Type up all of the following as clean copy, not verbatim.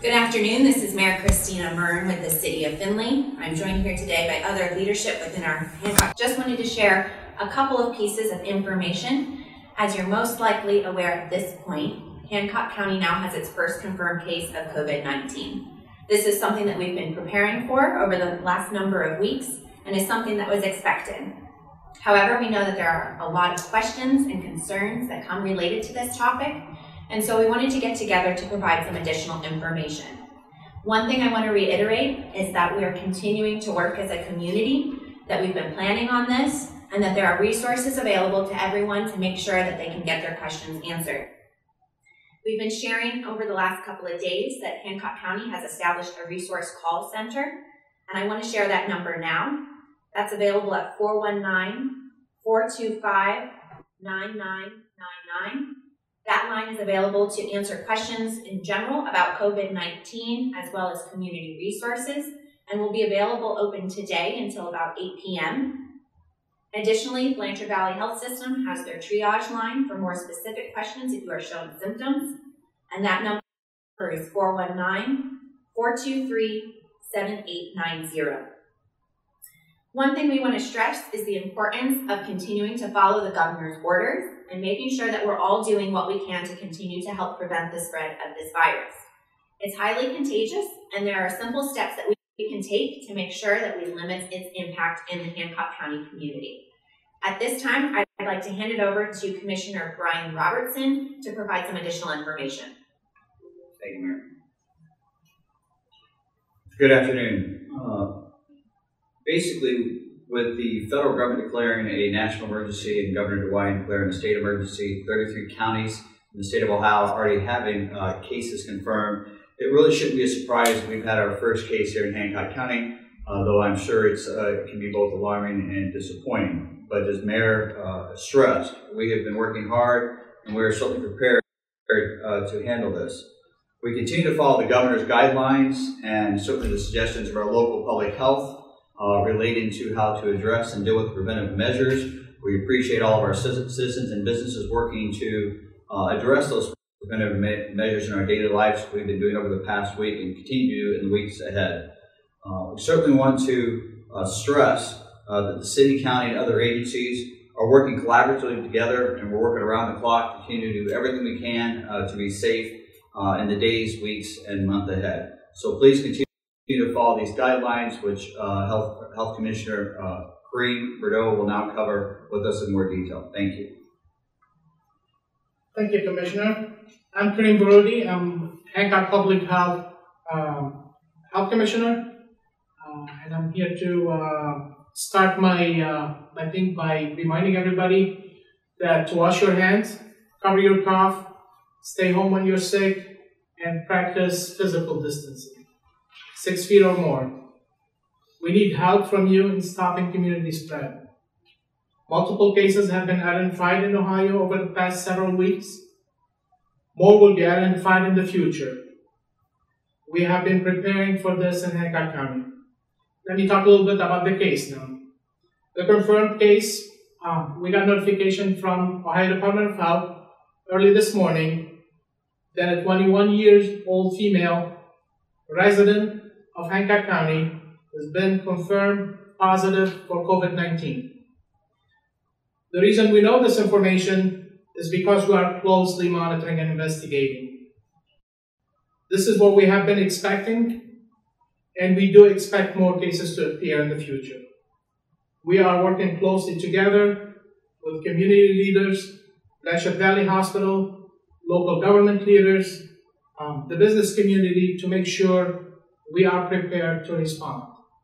Good afternoon. This is Mayor Christina Murn with the City of Findlay. I'm joined here today by other leadership within our Hancock. Just wanted to share a couple of pieces of information. As you're most likely aware at this point, Hancock County now has its first confirmed case of COVID-19. This is something that we've been preparing for over the last number of weeks and is something that was expected. However, we know that there are a lot of questions and concerns that come related to this topic, and so we wanted to get together to provide some additional information. One thing I want to reiterate is that we are continuing to work as a community, that we've been planning on this, and that there are resources available to everyone to make sure that they can get their questions answered. We've been sharing over the last couple of days that Hancock County has established a resource call center, and I want to share that number now. That's available at 419-425-9999. That line is available to answer questions in general about COVID-19 as well as community resources, and will be available open today until about 8 p.m. Additionally, Blanchard Valley Health System has their triage line for more specific questions if you are showing symptoms, and that number is 419-423-7890. One thing we want to stress is the importance of continuing to follow the governor's orders and making sure that we're all doing what we can to continue to help prevent the spread of this virus. It's highly contagious, and there are simple steps that we can take to make sure that we limit its impact in the Hancock County community. At this time, I'd like to hand it over to Commissioner Brian Robertson to provide some additional information. Thank you, Mayor. Good afternoon. Basically, with the federal government declaring a national emergency and Governor DeWine declaring a state emergency, 33 counties in the state of Ohio already having cases confirmed, it really shouldn't be a surprise that we've had our first case here in Hancock County, though I'm sure it can be both alarming and disappointing. But as Mayor stressed, we have been working hard and we are certainly prepared to handle this. We continue to follow the governor's guidelines and certainly the suggestions of our local public health relating to how to address and deal with preventive measures. We appreciate all of our citizens and businesses working to address those preventive measures in our daily lives we've been doing over the past week and continue to do in the weeks ahead. We certainly want to stress that the city, county, and other agencies are working collaboratively together, and we're working around the clock to continue to do everything we can to be safe in the days, weeks, and month ahead. So please continue to follow these guidelines, which Health Commissioner Kareem Bordeaux will now cover with us in more detail. Thank you. Thank you, Commissioner. I'm Kareem Bordeaux. I'm Hancock Public Health Health Commissioner, and I'm here to start my thing by reminding everybody that to wash your hands, cover your cough, stay home when you're sick, and practice physical distancing. 6 feet or more. We need help from you in stopping community spread. Multiple cases have been identified in Ohio over the past several weeks. More will be identified in the future. We have been preparing for this in Hancock County. Let me talk a little bit about the case now. The confirmed case, we got notification from Ohio Department of Health early this morning that a 21-year-old female resident of Hancock County has been confirmed positive for COVID-19. The reason we know this information is because we are closely monitoring and investigating. This is what we have been expecting, and we do expect more cases to appear in the future. We are working closely together with community leaders, Blanchard Valley Hospital, local government leaders, the business community to make sure we are prepared to respond.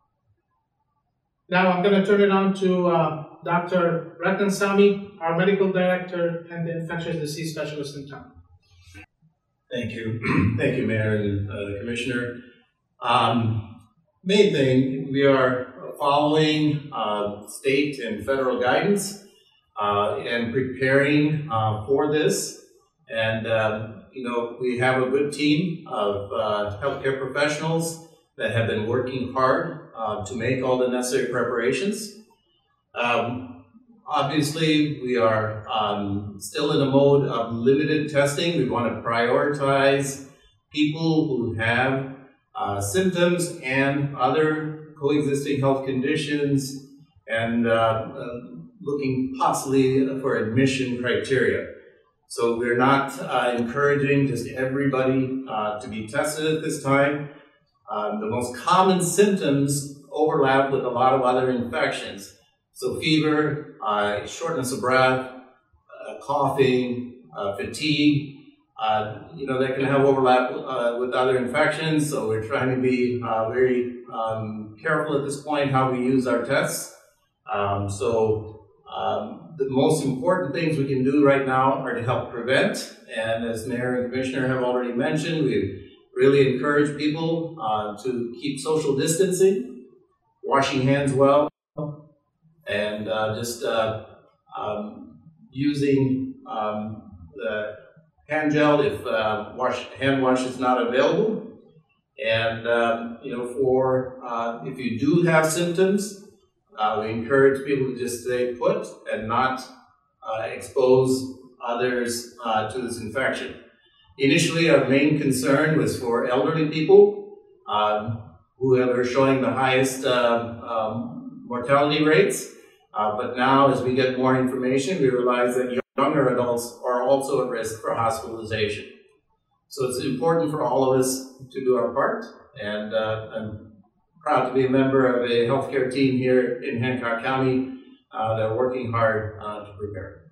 Now I'm going to turn it on to Dr. Ratnan Sami, our medical director and the infectious disease specialist in town. Thank you. Thank you, Mayor and Commissioner. Main thing, we are following state and federal guidance and preparing for this. And we have a good team of healthcare professionals that have been working hard to make all the necessary preparations. Obviously, we are still in a mode of limited testing. We want to prioritize people who have symptoms and other coexisting health conditions and looking possibly for admission criteria. So we're not encouraging just everybody to be tested at this time. The most common symptoms overlap with a lot of other infections. So fever, shortness of breath, coughing, fatigue, that can have overlap with other infections. So we're trying to be very careful at this point how we use our tests. The most important things we can do right now are to help prevent. And as Mayor and Commissioner have already mentioned, we really encourage people to keep social distancing, washing hands well, and using the hand gel if hand wash is not available. And if you do have symptoms, we encourage people to just stay put and not expose others to this infection. Initially, our main concern was for elderly people who are showing the highest mortality rates. But now, as we get more information, we realize that younger adults are also at risk for hospitalization. So it's important for all of us to do our part, and I'm proud to be a member of a healthcare team here in Hancock County that are working hard to prepare.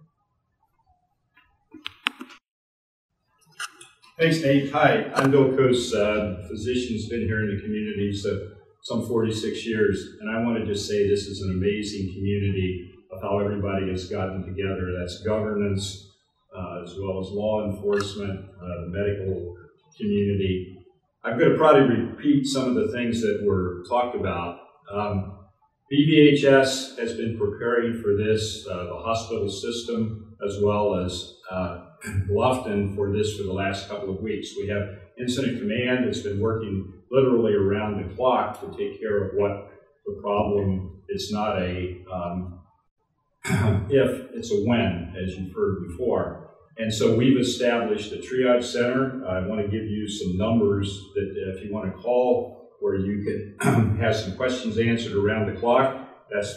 Thanks, Nate. Hi, I'm Bill Coase, physician's been here in the community some 46 years, and I want to just say this is an amazing community of how everybody has gotten together. That's governance, as well as law enforcement, the medical community. I'm going to probably repeat some of the things that were talked about. BVHS has been preparing for this, the hospital system, as well as Bluffton for this for the last couple of weeks. We have Incident Command that's been working literally around the clock to take care of what the problem. It's not a if, it's a when, as you've heard before. And so we've established a triage center. I want to give you some numbers that if you want to call where you can have some questions answered around the clock. That's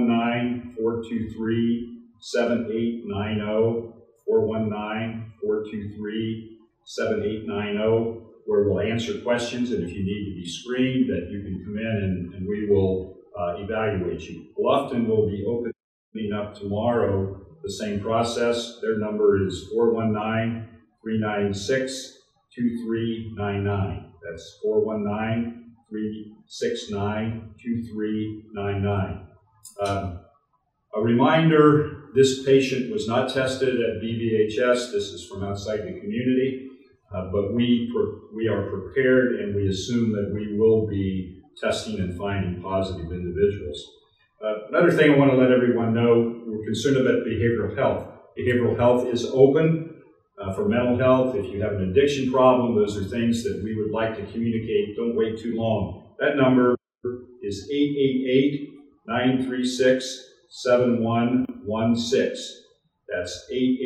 419-423-7890, 419-423-7890, where we'll answer questions, and if you need to be screened, that you can come in and we will evaluate you. Bluffton will be opening up tomorrow. The same process. Their number is 419-396-2399. That's 419-369-2399. A reminder, this patient was not tested at BVHS. This is from outside the community, but we are prepared, and we assume that we will be testing and finding positive individuals. Another thing I want to let everyone know, we're concerned about behavioral health. Behavioral health is open for mental health. If you have an addiction problem, those are things that we would like to communicate. Don't wait too long. That number is 888-936-7116. That's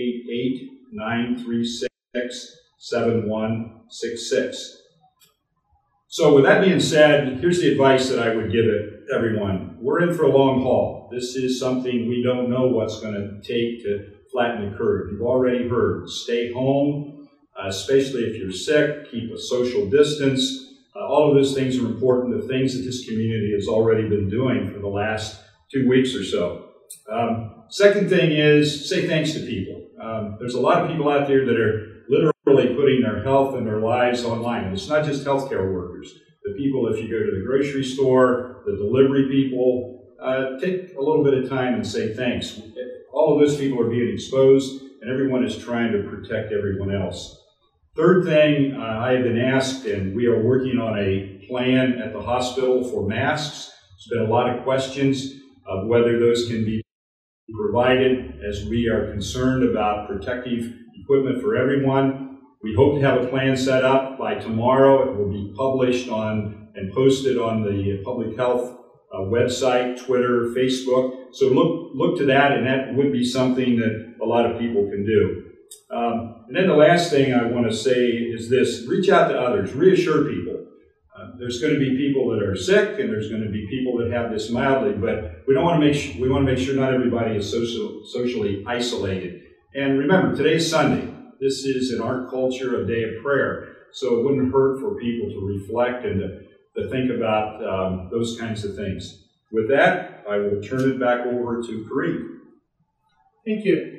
888-936-7166. So with that being said, here's the advice that I would give everyone. We're in for a long haul. This is something we don't know what's going to take to flatten the curve. You've already heard, stay home, especially if you're sick, keep a social distance. All of those things are important, the things that this community has already been doing for the last 2 weeks or so. Second thing is, say thanks to people. There's a lot of people out there that are literally putting their health and their lives online. And it's not just healthcare workers. The people, if you go to the grocery store, the delivery people, take a little bit of time and say thanks. All of those people are being exposed, and everyone is trying to protect everyone else. Third thing, I have been asked, and we are working on a plan at the hospital for masks. There's been a lot of questions of whether those can be provided, as we are concerned about protective equipment for everyone. We hope to have a plan set up by tomorrow. It will be published on and posted on the public health website, Twitter, Facebook. So look to that, and that would be something that a lot of people can do. And then the last thing I want to say is this: reach out to others, reassure people. There's going to be people that are sick, and there's going to be people that have this mildly, but we want to make sure not everybody is socially isolated. And remember, today's Sunday. This is in our culture a day of prayer, so it wouldn't hurt for people to reflect and to think about those kinds of things. With that, I will turn it back over to Kareem. Thank you.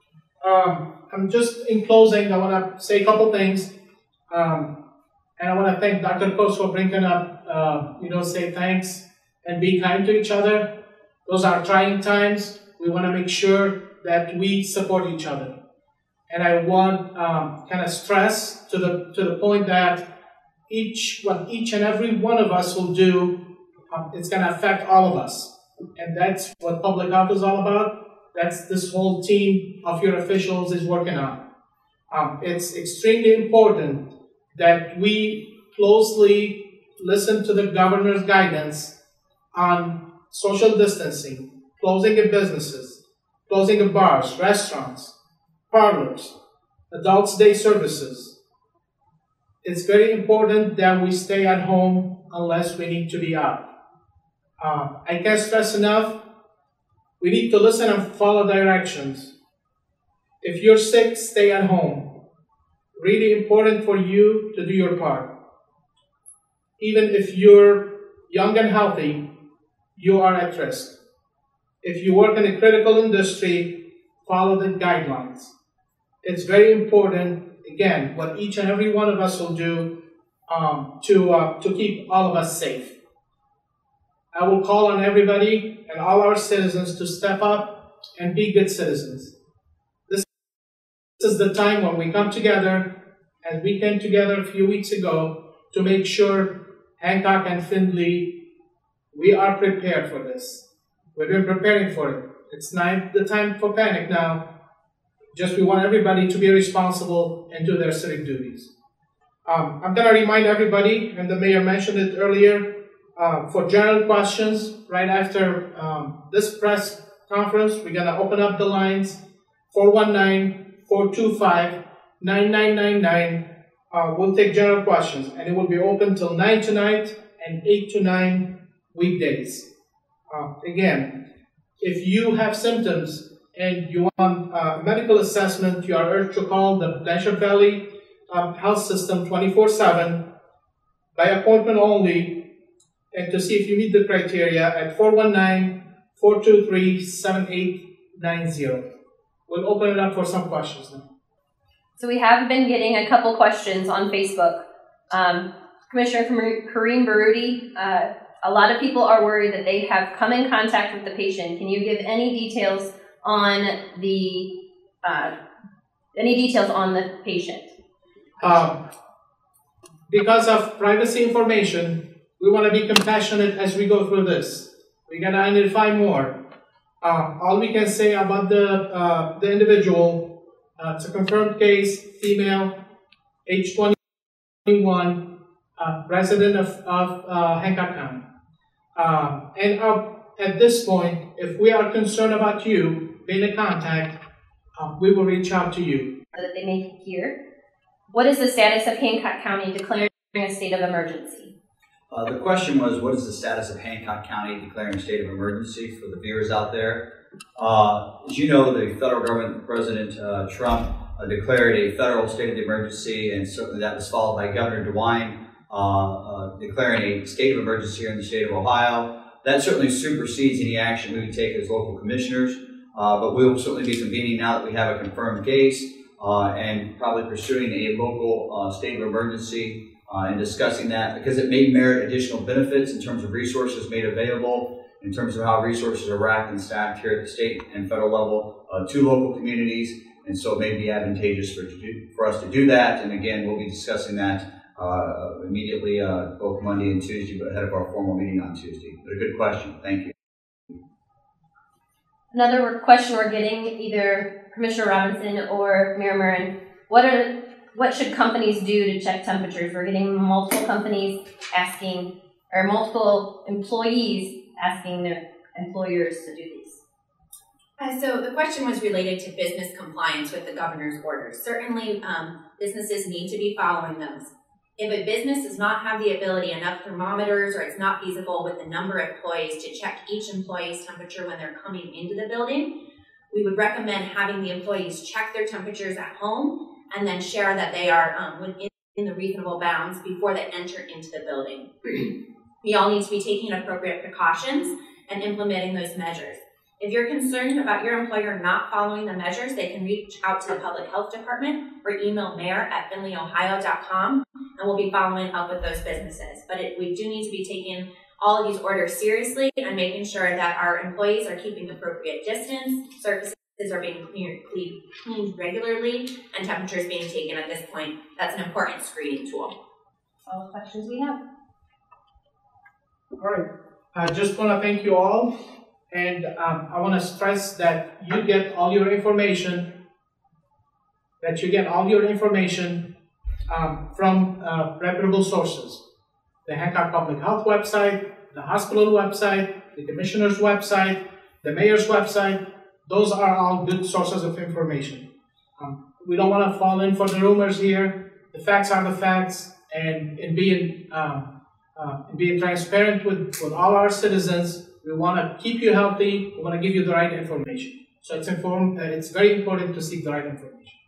I'm just in closing, I want to say a couple things. And I want to thank Dr. Post for bringing up, say thanks and be kind to each other. Those are trying times. We want to make sure that we support each other. And I want kind of stress to the point that what each and every one of us will do, it's going to affect all of us. And that's what public health is all about. That's this whole team of your officials is working on. It's extremely important that we closely listen to the governor's guidance on social distancing, closing of businesses, closing of bars, restaurants, parlors, adults' day services. It's very important that we stay at home unless we need to be out. I can't stress enough, we need to listen and follow directions. If you're sick, stay at home. Really important for you to do your part. Even if you're young and healthy, you are at risk. If you work in a critical industry, follow the guidelines. It's very important, again, what each and every one of us will do to keep all of us safe. I will call on everybody and all our citizens to step up and be good citizens. This is the time when we come together, as we came together a few weeks ago, to make sure Hancock and Findlay, we are prepared for this. We've been preparing for it. It's not the time for panic now. Just we want everybody to be responsible and do their civic duties. I'm going to remind everybody, and the mayor mentioned it earlier, for general questions, right after this press conference, we're going to open up the lines, 419-425-9999. We'll take general questions, and it will be open till 9 tonight and 8 to 9 weekdays. Again, if you have symptoms and you want medical assessment, you are urged to call the Blanchard Valley Health System 24/7 by appointment only, and to see if you meet the criteria at 419-423-7890. We'll open it up for some questions now. So we have been getting a couple questions on Facebook. Commissioner Kareem Baroudi, a lot of people are worried that they have come in contact with the patient. Can you give any details on the patient? Because of privacy information, we want to be compassionate as we go through this. We're going to identify more. All we can say about the individual, it's a confirmed case, female, age 21, resident of Hancock County. And at this point, if we are concerned about you being in contact, we will reach out to you. That they may hear. What is the status of Hancock County declaring a state of emergency? The question was, what is the status of Hancock County declaring a state of emergency for the viewers out there? As you know, the federal government, President Trump, declared a federal state of emergency, and certainly that was followed by Governor DeWine declaring a state of emergency here in the state of Ohio. That certainly supersedes any action we would take as local commissioners, but we will certainly be convening now that we have a confirmed case and probably pursuing a local state of emergency and discussing that, because it may merit additional benefits in terms of resources made available, in terms of how resources are racked and stacked here at the state and federal level to local communities, and so it may be advantageous for us to do that. And again, we'll be discussing that immediately both Monday and Tuesday, but ahead of our formal meeting on Tuesday. But a good question. Thank you. Another question we're getting, either Commissioner Robinson or Mayor Murrin, what should companies do to check temperatures? We're getting multiple companies asking, or multiple employees asking their employers to do these. So the question was related to business compliance with the governor's orders. Certainly, businesses need to be following those. If a business does not have the ability, enough thermometers, or it's not feasible with the number of employees to check each employee's temperature when they're coming into the building, we would recommend having the employees check their temperatures at home and then share that they are within the reasonable bounds before they enter into the building. We all need to be taking appropriate precautions and implementing those measures. If you're concerned about your employer not following the measures, they can reach out to the Public Health Department or email mayor@finleyohio.com, and we'll be following up with those businesses. But we do need to be taking all of these orders seriously and making sure that our employees are keeping appropriate distance, surfaces are being cleaned regularly, and temperatures being taken at this point. That's an important screening tool. All the questions we have. All right. I just want to thank you all. And I want to stress that you get all your information, from reputable sources. The Hancock Public Health website, the hospital website, the commissioner's website, the mayor's website. Those are all good sources of information. We don't want to fall in for the rumors here. The facts are the facts, and in being transparent with all our citizens, we want to keep you healthy. We want to give you the right information. So it's very important to seek the right information.